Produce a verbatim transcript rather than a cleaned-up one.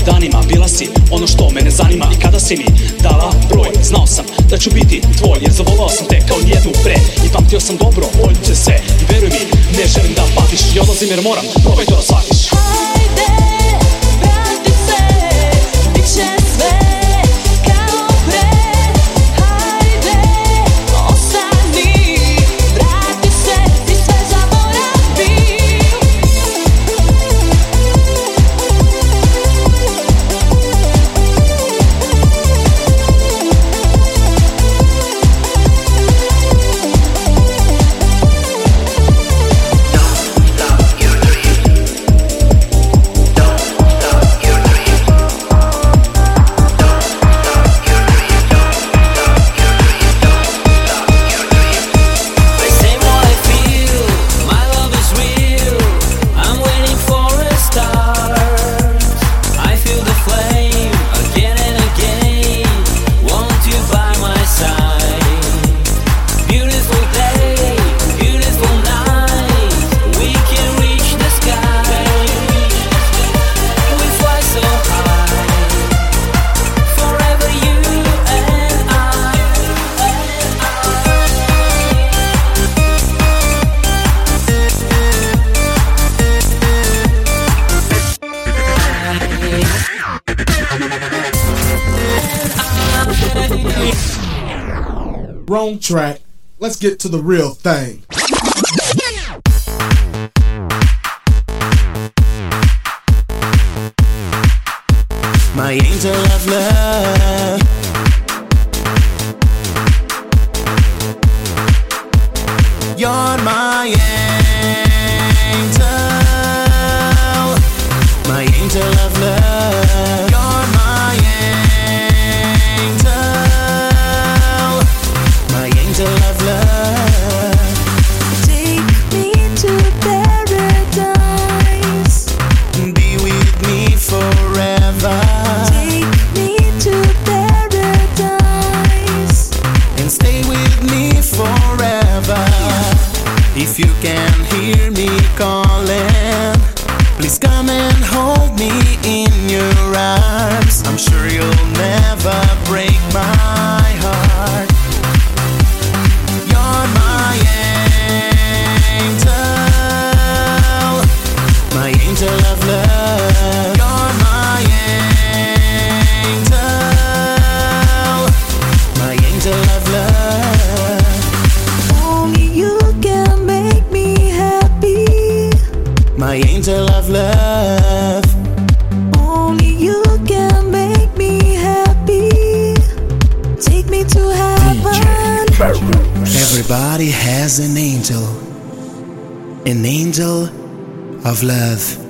danima, bila si ono što mene zanima. I kada si mi dala broj, znao sam da ću biti tvoj, jer zavolao sam te kao nijednu pre. I pamtio sam dobro, voljim te sve. I veruj mi, ne želim da patiš. I odlazim jer moram, probaj to da shvatiš. Hajde, vrati se, bit će sve kao pre. Hajde, ostani, vrati se i sve zaboravi. Wrong track. Let's get to the real thing. My angel of love, you're my angel, my angel of love, you're my angel, my angel of love. Take me to paradise, Be with me forever. take me to paradise. And stay with me forever. If you can hear me calling, please come and hold me in your arms. I'm sure you'll never break my heart. You're my angel, my angel of love. You're my angel, my angel of love. Only you can make me happy. My angel of love. Only you can make me happy. Take me to heaven. Everybody has an angel, an angel of love.